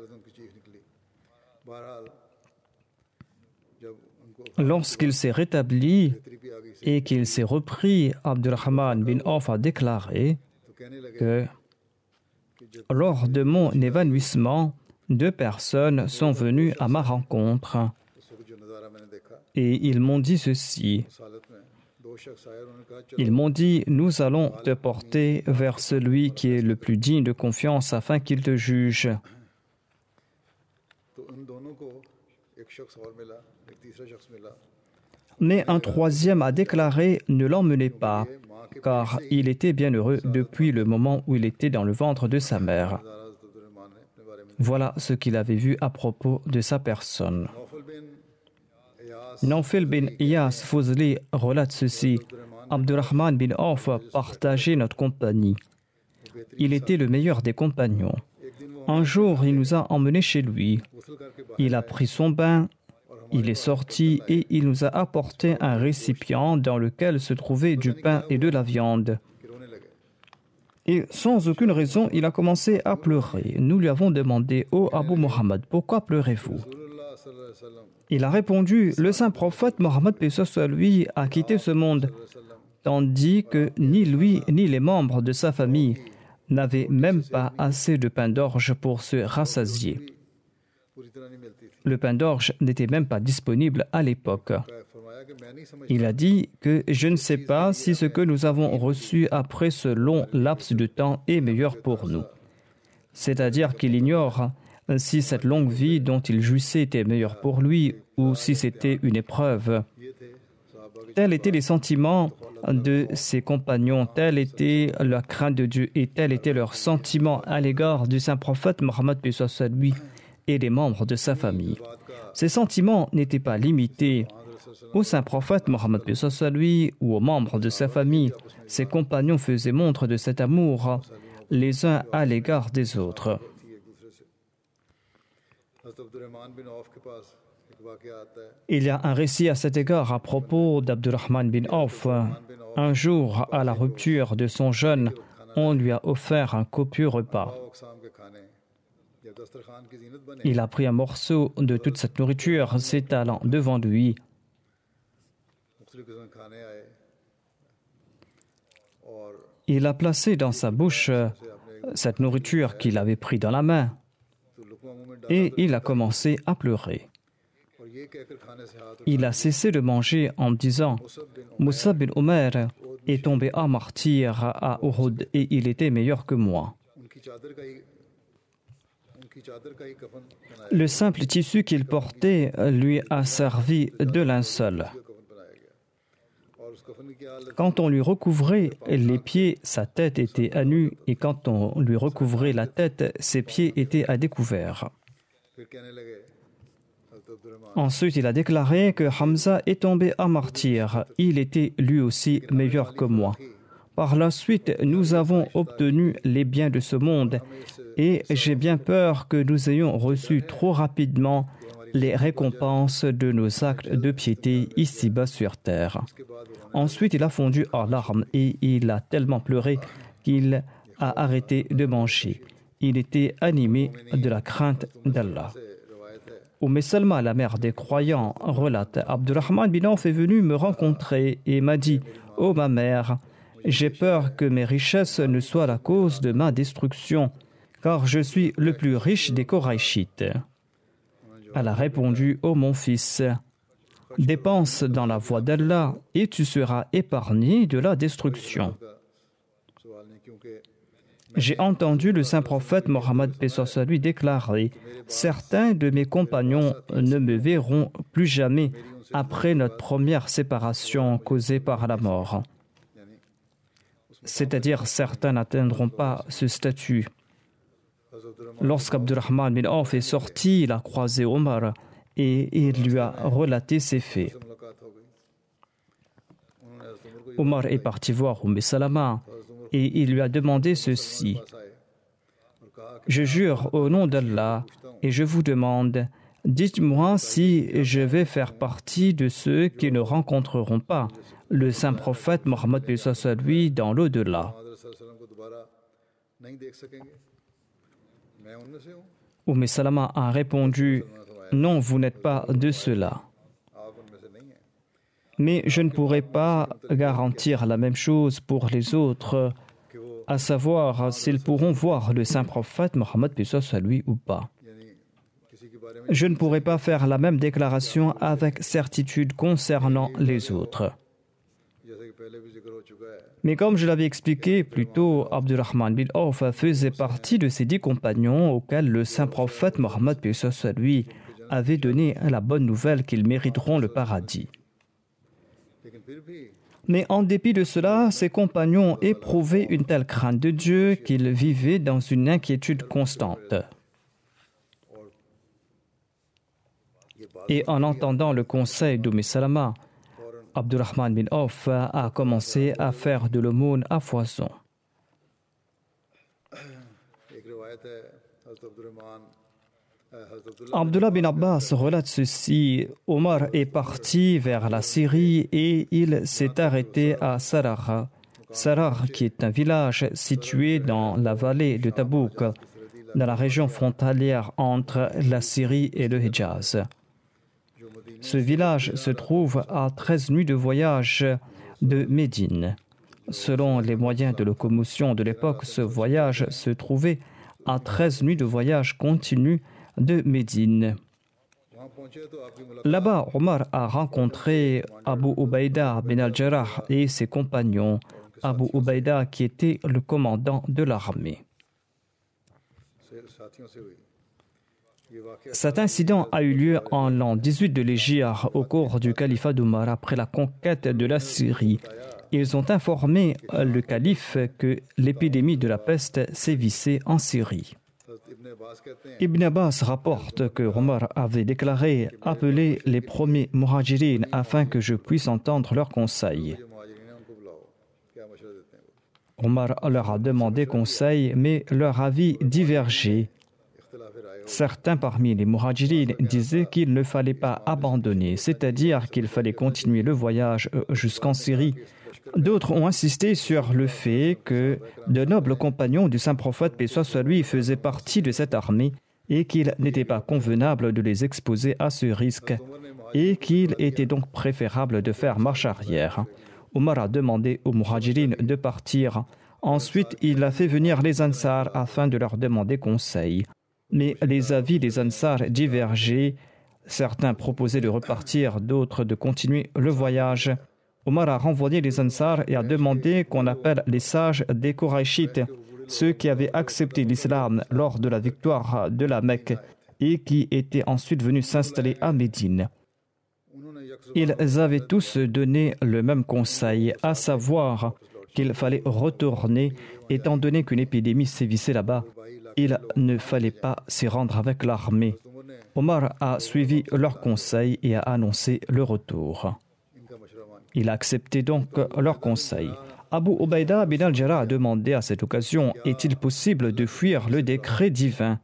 B: Lorsqu'il s'est rétabli et qu'il s'est repris, Abdurrahman bin Auf a déclaré que lors de mon évanouissement, 2 personnes sont venues à ma rencontre et ils m'ont dit ceci. Ils m'ont dit, nous allons te porter vers celui qui est le plus digne de confiance afin qu'il te juge. Mais un troisième a déclaré, ne l'emmenez pas, car il était bien heureux depuis le moment où il était dans le ventre de sa mère. Voilà ce qu'il avait vu à propos de sa personne. Nawfal bin Iyas Fuzli relate ceci. Abdurrahman bin Auf partageait notre compagnie. Il était le meilleur des compagnons. Un jour, il nous a emmenés chez lui. Il a pris son bain, il est sorti et il nous a apporté un récipient dans lequel se trouvait du pain et de la viande. Et sans aucune raison, il a commencé à pleurer. Nous lui avons demandé, « Ô Abu Muhammad, pourquoi pleurez-vous » Il a répondu, « Le saint prophète Mohammed lui a quitté ce monde, tandis que ni lui ni les membres de sa famille n'avaient même pas assez de pain d'orge pour se rassasier. Le pain d'orge n'était même pas disponible à l'époque. Il a dit que je ne sais pas si ce que nous avons reçu après ce long laps de temps est meilleur pour nous. C'est-à-dire qu'il ignore si cette longue vie dont il jouissait était meilleure pour lui ou si c'était une épreuve. Tels étaient les sentiments de ses compagnons, telle était la crainte de Dieu et tel était leur sentiment à l'égard du saint prophète Mohammed lui et des membres de sa famille. Ces sentiments n'étaient pas limités au saint prophète Mohammed lui ou aux membres de sa famille. Ses compagnons faisaient montre de cet amour les uns à l'égard des autres. Il y a un récit à cet égard à propos d'Abdurrahman bin Auf. Un jour, à la rupture de son jeûne, on lui a offert un copieux repas. Il a pris un morceau de toute cette nourriture, s'étalant devant lui. Il a placé dans sa bouche cette nourriture qu'il avait prise dans la main et il a commencé à pleurer. Il a cessé de manger en disant « Moussa bin Omer est tombé à martyr à Uhud et il était meilleur que moi. » Le simple tissu qu'il portait lui a servi de linceul. Quand on lui recouvrait les pieds, sa tête était à nu, et quand on lui recouvrait la tête, ses pieds étaient à découvert. Ensuite, il a déclaré que Hamza est tombé à martyr. Il était lui aussi meilleur que moi. Par la suite, nous avons obtenu les biens de ce monde et j'ai bien peur que nous ayons reçu trop rapidement les récompenses de nos actes de piété ici-bas sur terre. Ensuite, il a fondu en larmes et il a tellement pleuré qu'il a arrêté de manger. Il était animé de la crainte d'Allah. Salma, la mère des croyants, relate: Abdurrahman bin Auf est venu me rencontrer et m'a dit: Ô ma mère, j'ai peur que mes richesses ne soient la cause de ma destruction, car je suis le plus riche des Koraïchites. Elle a répondu: Ô mon fils, dépense dans la voie d'Allah et tu seras épargné de la destruction. J'ai entendu le saint prophète Mohammed lui déclarer: certains de mes compagnons ne me verront plus jamais après notre première séparation causée par la mort. C'est-à-dire, certains n'atteindront pas ce statut. Lorsqu'Abdurrahman bin Auf est sorti, il a croisé Omar et il lui a relaté ces faits. Omar est parti voir Salama et il lui a demandé ceci: je jure au nom d'Allah et je vous demande, dites-moi si je vais faire partie de ceux qui ne rencontreront pas le saint prophète Mohammed lui dans l'au-delà. Salama a répondu: non, vous n'êtes pas de cela. Mais je ne pourrai pas garantir la même chose pour les autres, à savoir s'ils pourront voir le saint prophète Mohammed lui ou pas. Je ne pourrai pas faire la même déclaration avec certitude concernant les autres. Mais comme je l'avais expliqué plus tôt, Abdurrahman bin Auf faisait partie de ces 10 compagnons auxquels le saint prophète Mohammed lui avait donné la bonne nouvelle qu'ils mériteront le paradis. Mais en dépit de cela, ses compagnons éprouvaient une telle crainte de Dieu qu'ils vivaient dans une inquiétude constante. Et en entendant le conseil Salama, Abdurrahman bin Auf a commencé à faire de l'aumône à foison. Abdullah bin Abbas relate ceci: Omar est parti vers la Syrie et il s'est arrêté à Sarar. Sarar, qui est un village situé dans la vallée de Tabouk, dans la région frontalière entre la Syrie et le Hijaz. Ce village se trouve à 13 nuits de voyage de Médine. Selon les moyens de locomotion de l'époque, ce voyage se trouvait à 13 nuits de voyage continu de Médine. Là-bas, Omar a rencontré Abu Ubaïda bin al-Jarrah et ses compagnons, Abu Ubaïda qui était le commandant de l'armée. Cet incident a eu lieu en l'an 18 de l'Hégire, au cours du califat d'Omar, après la conquête de la Syrie. Ils ont informé le calife que l'épidémie de la peste sévissait en Syrie. Ibn Abbas rapporte que Omar avait déclaré: « Appelez les premiers muhajirines afin que je puisse entendre leurs conseils. » Omar leur a demandé conseil, mais leur avis divergeait. Certains parmi les muhajirines disaient qu'il ne fallait pas abandonner, c'est-à-dire qu'il fallait continuer le voyage jusqu'en Syrie. D'autres ont insisté sur le fait que de nobles compagnons du saint prophète, paix soit lui, faisaient partie de cette armée et qu'il n'était pas convenable de les exposer à ce risque et qu'il était donc préférable de faire marche arrière. Omar a demandé aux muhajirines de partir. Ensuite, il a fait venir les Ansar afin de leur demander conseil. Mais les avis des Ansar divergeaient. Certains proposaient de repartir, d'autres de continuer le voyage. Omar a renvoyé les Ansar et a demandé qu'on appelle les sages des Koraïchites, ceux qui avaient accepté l'islam lors de la victoire de la Mecque et qui étaient ensuite venus s'installer à Médine. Ils avaient tous donné le même conseil, à savoir qu'il fallait retourner, étant donné qu'une épidémie sévissait là-bas. Il ne fallait pas s'y rendre avec l'armée. Omar a suivi leur conseil et a annoncé le retour. Il a accepté donc leur conseil. Abu Ubaïda bin al-Jarrah a demandé à cette occasion, est-il possible de fuir le décret divin?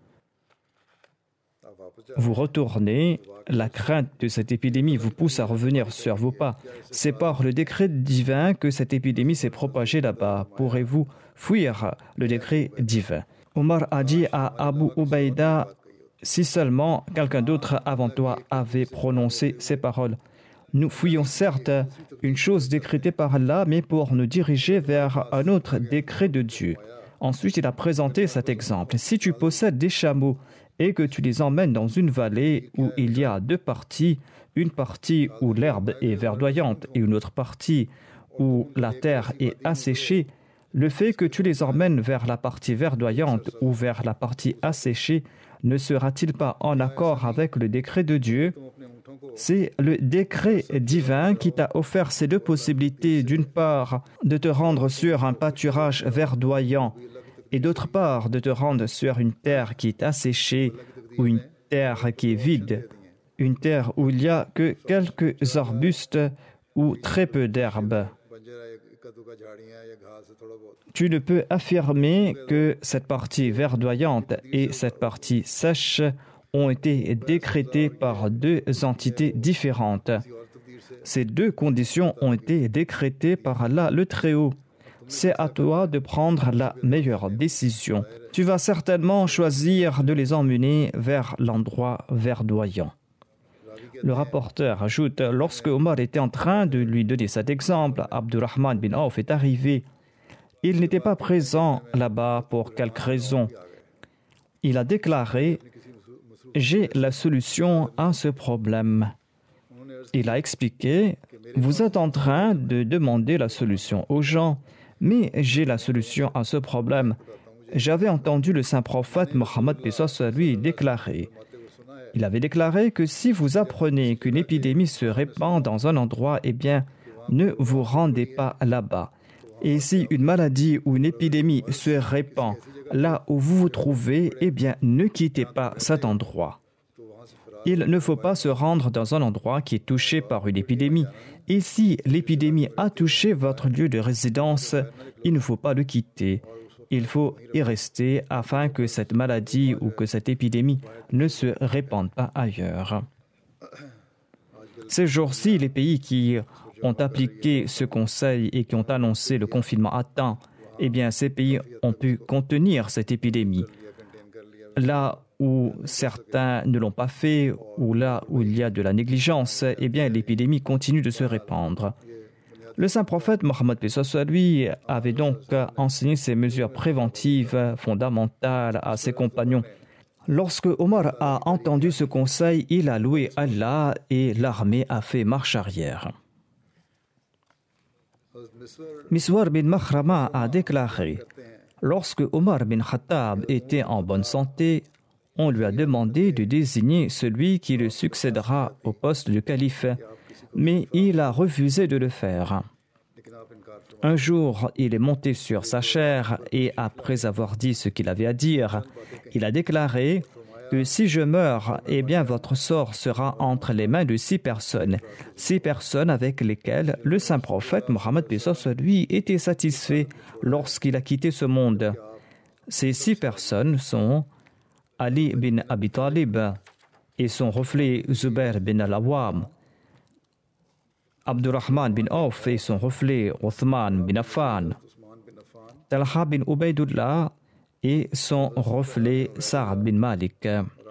B: Vous retournez, la crainte de cette épidémie vous pousse à revenir sur vos pas. C'est par le décret divin que cette épidémie s'est propagée là-bas. Pourrez-vous fuir le décret divin? Omar a dit à Abu Ubaïda, si seulement quelqu'un d'autre avant toi avait prononcé ces paroles. Nous fuyons certes une chose décrétée par Allah, mais pour nous diriger vers un autre décret de Dieu. Ensuite, il a présenté cet exemple. Si tu possèdes des chameaux et que tu les emmènes dans une vallée où il y a deux parties, une partie où l'herbe est verdoyante et une autre partie où la terre est asséchée, le fait que tu les emmènes vers la partie verdoyante ou vers la partie asséchée ne sera-t-il pas en accord avec le décret de Dieu? C'est le décret divin qui t'a offert ces deux possibilités, d'une part de te rendre sur un pâturage verdoyant et d'autre part de te rendre sur une terre qui est asséchée ou une terre qui est vide, une terre où il n'y a que quelques arbustes ou très peu d'herbes. Tu ne peux affirmer que cette partie verdoyante et cette partie sèche ont été décrétées par deux entités différentes. Ces deux conditions ont été décrétées par Allah le Très-Haut. C'est à toi de prendre la meilleure décision. Tu vas certainement choisir de les emmener vers l'endroit verdoyant. Le rapporteur ajoute, lorsque Omar était en train de lui donner cet exemple, Abdurrahman bin Auf est arrivé. Il n'était pas présent là-bas pour quelque raison. Il a déclaré, j'ai la solution à ce problème. Il a expliqué, vous êtes en train de demander la solution aux gens, mais j'ai la solution à ce problème. J'avais entendu le saint prophète Mohammed lui déclarer. Il avait déclaré que si vous apprenez qu'une épidémie se répand dans un endroit, eh bien, ne vous rendez pas là-bas. Et si une maladie ou une épidémie se répand là où vous vous trouvez, eh bien, ne quittez pas cet endroit. Il ne faut pas se rendre dans un endroit qui est touché par une épidémie. Et si l'épidémie a touché votre lieu de résidence, il ne faut pas le quitter. Il faut y rester afin que cette maladie ou que cette épidémie ne se répande pas ailleurs. Ces jours-ci, les pays qui ont appliqué ce conseil et qui ont annoncé le confinement à temps, eh bien, ces pays ont pu contenir cette épidémie. Là où certains ne l'ont pas fait, ou là où il y a de la négligence, eh bien, l'épidémie continue de se répandre. Le saint prophète Mohammed lui avait donc enseigné ces mesures préventives fondamentales à ses compagnons. Lorsque Omar a entendu ce conseil, il a loué Allah et l'armée a fait marche arrière. Miswar bin Makhrama a déclaré, lorsque Omar bin Khattab était en bonne santé, on lui a demandé de désigner celui qui le succédera au poste de calife, mais il a refusé de le faire. Un jour, il est monté sur sa chaire et après avoir dit ce qu'il avait à dire, il a déclaré que si je meurs, eh bien votre sort sera entre les mains de 6 personnes. 6 personnes avec lesquelles le saint prophète Mohammed lui était satisfait lorsqu'il a quitté ce monde. Ces 6 personnes sont Ali bin Abi Talib et son reflet Zubair bin al-Awwam, Abdurrahman bin Auf et son reflet Othman bin Affan, Talha bin Ubaydullah et son reflet Saad bin Malik.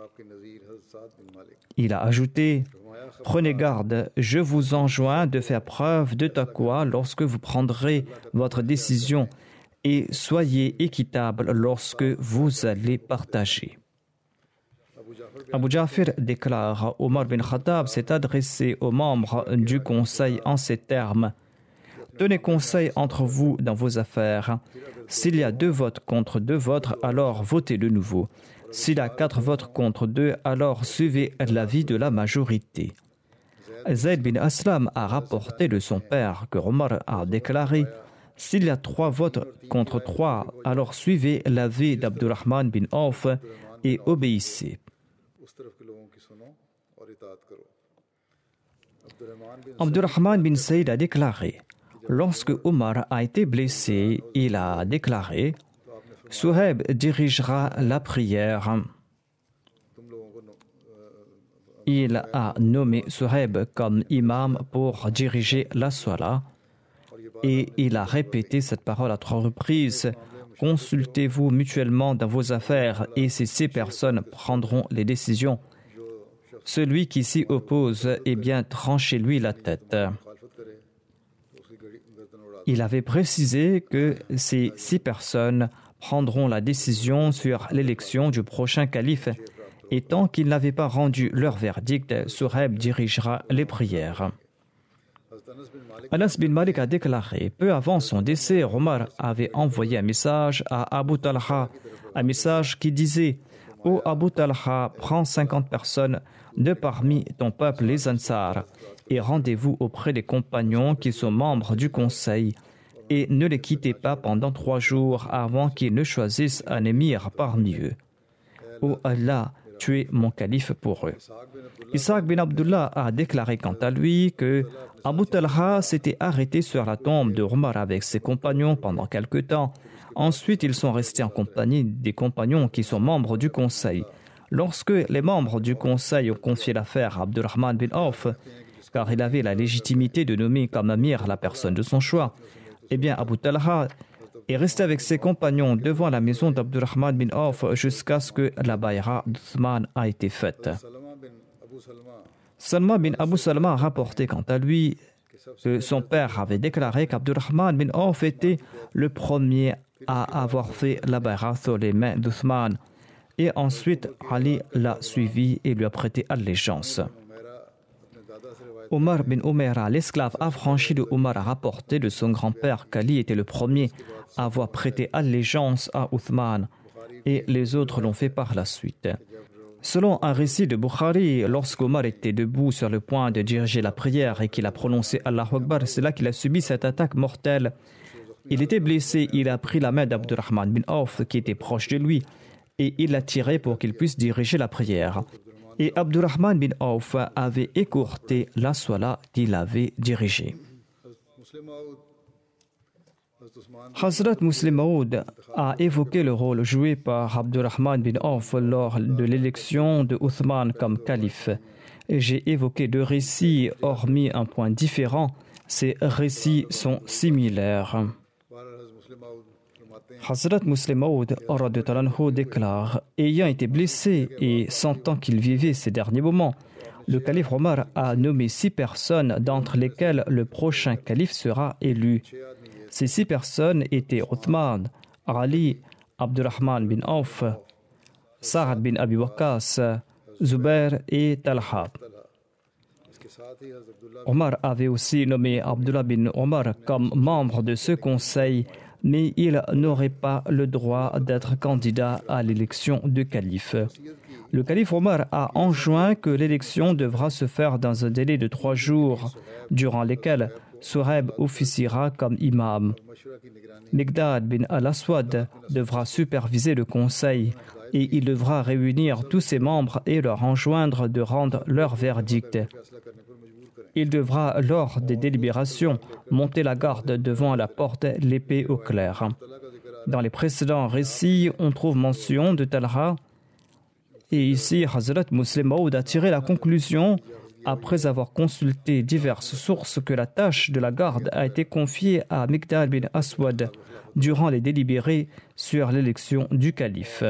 B: Il a ajouté, prenez garde, je vous enjoins de faire preuve de taqwa lorsque vous prendrez votre décision et soyez équitable lorsque vous allez partager. Abu Ja'fir déclare, Omar bin Khattab s'est adressé aux membres du conseil en ces termes. Tenez conseil entre vous dans vos affaires. S'il y a 2 votes contre 2 votes, alors votez de nouveau. S'il y a 4 votes contre 2, alors suivez l'avis de la majorité. Zayd bin Aslam a rapporté de son père que Omar a déclaré: s'il y a 3 votes contre 3, alors suivez l'avis d'Abdurrahman bin Auf et obéissez. Abdurrahman bin Saïd a déclaré: lorsque Omar a été blessé, il a déclaré: Suhaib dirigera la prière. Il a nommé Suhaib comme imam pour diriger la salat et il a répété cette parole à 3 reprises: consultez-vous mutuellement dans vos affaires et ces 6 personnes prendront les décisions. Celui qui s'y oppose, eh bien, tranchez-lui la tête. Il avait précisé que ces 6 personnes prendront la décision sur l'élection du prochain calife et tant qu'ils n'avaient pas rendu leur verdict, Suhaib dirigera les prières. Anas bin Malik a déclaré: peu avant son décès, Omar avait envoyé un message à Abu Talha, un message qui disait: ô Abu Talha, prends 50 personnes de parmi ton peuple, les Ansar, et rendez-vous auprès des compagnons qui sont membres du conseil, et ne les quittez pas pendant 3 jours avant qu'ils ne choisissent un émir parmi eux. Ô Allah, tu es mon calife pour eux. Ishaq bin Abdullah a déclaré quant à lui que Abu Talha s'était arrêté sur la tombe de Omar avec ses compagnons pendant quelque temps. Ensuite, ils sont restés en compagnie des compagnons qui sont membres du conseil. Lorsque les membres du conseil ont confié l'affaire à Abdurrahman bin Auf, car il avait la légitimité de nommer comme amir la personne de son choix, eh bien Abu Talha est resté avec ses compagnons devant la maison d'Abdurrahman bin Auf jusqu'à ce que la bayra d'Uthman a été faite. Salma bin Abu Salma a rapporté quant à lui que son père avait déclaré qu'Abdurrahman bin Auf était le premier à avoir fait la bayra sur les mains d'Uthman. Et ensuite, Ali l'a suivi et lui a prêté allégeance. Omar bin Umayra, l'esclave affranchi de Omar, a rapporté de son grand-père qu'Ali était le premier à avoir prêté allégeance à Uthman et les autres l'ont fait par la suite. Selon un récit de Bukhari, lorsqu'Omar était debout sur le point de diriger la prière et qu'il a prononcé Allahu Akbar, c'est là qu'il a subi cette attaque mortelle. Il était blessé, il a pris la main d'Abdurrahman bin Auf qui était proche de lui et il l'a tiré pour qu'il puisse diriger la prière. Et Abdurrahman bin Auf avait écourté la salat qu'il avait dirigée. Hazrat Muslim Maud a évoqué le rôle joué par Abdurrahman bin Auf lors de l'élection de Uthman comme calife. J'ai évoqué 2 récits, hormis un point différent. Ces récits sont similaires. Hazrat Muslim Maud déclare: ayant été blessé et sentant qu'il vivait ces derniers moments, le calife Omar a nommé 6 personnes d'entre lesquelles le prochain calife sera élu. Ces 6 personnes étaient Uthman, Ali, Abdurrahman bin Auf, Sa'ad bin Abi Waqqas, Zubair et Talha. Omar avait aussi nommé Abdullah bin Omar comme membre de ce conseil, mais il n'aurait pas le droit d'être candidat à l'élection de calife. Le calife Omar a enjoint que l'élection devra se faire dans un délai de 3 jours, durant lesquels Suhaib officiera comme imam. Miqdad bin al-Aswad devra superviser le conseil et il devra réunir tous ses membres et leur enjoindre de rendre leur verdict. Il devra, lors des délibérations, monter la garde devant la porte, l'épée au clair. Dans les précédents récits, on trouve mention de Talha. Et ici, Hazrat Muslim Maud a tiré la conclusion, après avoir consulté diverses sources, que la tâche de la garde a été confiée à Miqdad bin Aswad durant les délibérés sur l'élection du calife.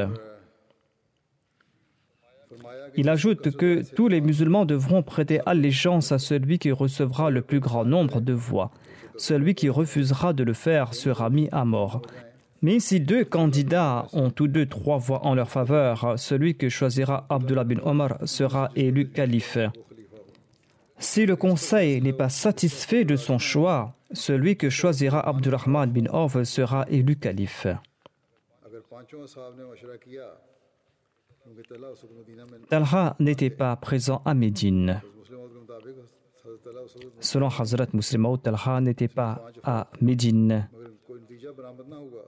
B: Il ajoute que tous les musulmans devront prêter allégeance à celui qui recevra le plus grand nombre de voix. Celui qui refusera de le faire sera mis à mort. Mais si 2 candidats ont tous 2 3 voix en leur faveur, celui que choisira Abdullah bin Omar sera élu calife. Si le conseil n'est pas satisfait de son choix, celui que choisira Abdurrahman bin Auf sera élu calife. Talha n'était pas présent à Médine. selon Hazrat Muslim Maud Talha, n'était pas à Médine.
A: मगर कोई नतीजा बरामद ना हुआ।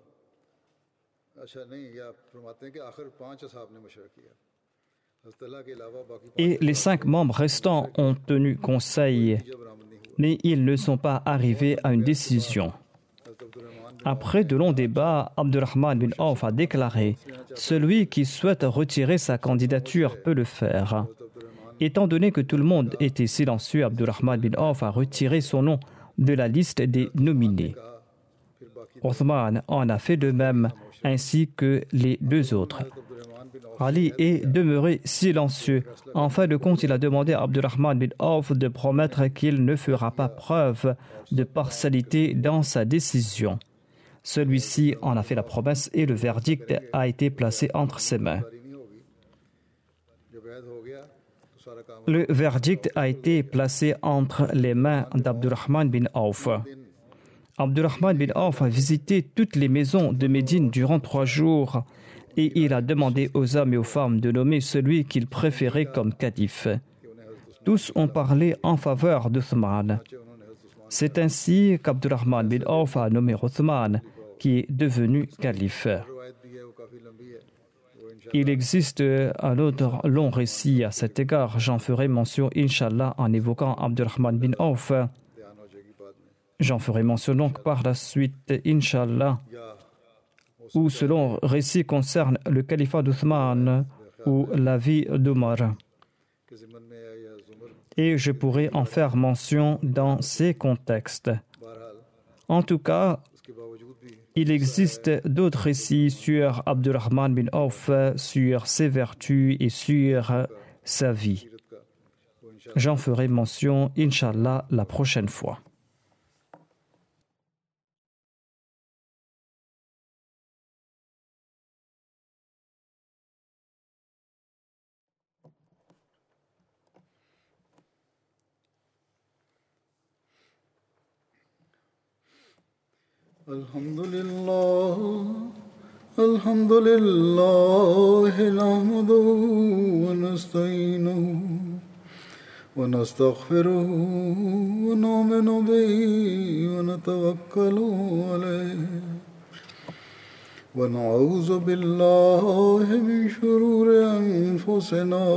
A: अच्छा नहीं, या फरमाते हैं कि आखिर 5 असहाब ने मशवरा किया, हज़रत अल्लाह के अलावा बाकी 5
B: Et les 5 membres restants ont tenu conseil,
A: नतीजा बरामद नहीं हुआ।
B: mais ils ne sont pas arrivés à une décision.
A: हज़रत Abdurrahman
B: Après de longs débats, Abdurrahman bin Auf a déclaré « Celui qui souhaite retirer sa candidature peut le faire ». Étant donné que tout le monde était silencieux, Abdurrahman bin Auf a retiré son nom de la liste des nominés.
A: फिर बाकी
B: Othman en a fait de même, ainsi que les 2 autres.
A: Abdurrahman bin Auf
B: Ali est demeuré silencieux. En fin de compte, il a demandé à Abdurrahman bin Auf de promettre qu'il ne fera pas preuve de partialité dans sa décision. Celui-ci en a fait la promesse et le verdict a été placé entre ses mains.
A: जारी नहीं होगी। जब ऐद हो गया तो सारा काम
B: Le verdict a été placé entre les mains d'Abdurrahman bin Auf. Abdurrahman bin Auf a visité toutes les maisons de Médine durant 3 jours et il a demandé aux hommes et aux femmes de nommer celui qu'il préférait comme calife. Tous ont parlé en faveur d'Uthman. C'est ainsi qu'Abdurrahman bin Auf a nommé Uthman, qui est devenu calife.
A: रवायत भी है, वो काफ़ी लंबी है, वो इंशाअल्लाह
B: Il existe un autre long récit à cet égard. J'en ferai mention, Inch'Allah, en évoquant Abdurrahman bin Auf.
A: ध्यान हो जाएगी बाद में।
B: J'en ferai mention donc par la suite, Inch'Allah,
A: या
B: où ce long récit concerne le califat d'Uthman ou la vie d'Omar.
A: के ज़िम्मन में है या ज़ुमर,
B: Et je pourrai en faire mention dans ces contextes.
A: बहरहाल
B: En tout cas,
A: उसके बावजूद भी
B: il existe d'autres récits sur Abdurrahman bin Auf, sur ses vertus et sur sa vie.
A: सीरत का वो इंशाअल्लाह
B: J'en ferai mention, Inch'Allah, la prochaine fois.
A: الحمد لله نحمده ونستعينه ونستغفره ونؤمن به ونتوكل عليه ونعوذ بالله من شرور أنفسنا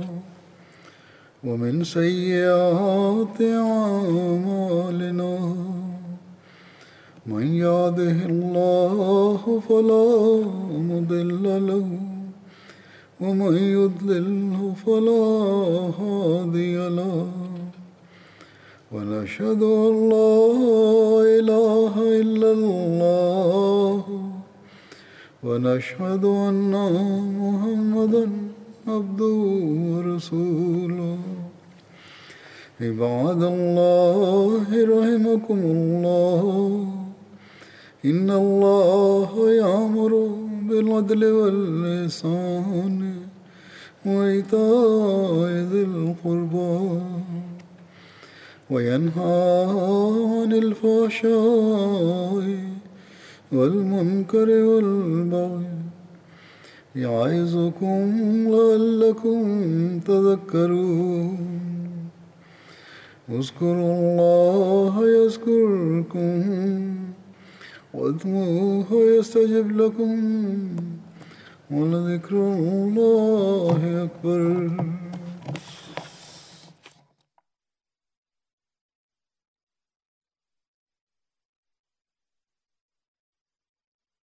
A: ومن سيئات أعمالنا من يهده الله فلا مضل له ومن يضلله فلا هادي له ونشهد أن لا إله إلا الله ونشهد أن محمدا عبده ورسوله عباد الله رحمكم الله إن الله يأمر بالعدل والإحسان وإيتاء ذي القربى وينهى عن الفحشاء والمنكر والبغي يعظكم لعلكم تذكرون اذكروا الله يذكركم وادعوه يستجب لكم ولذكر الله أكبر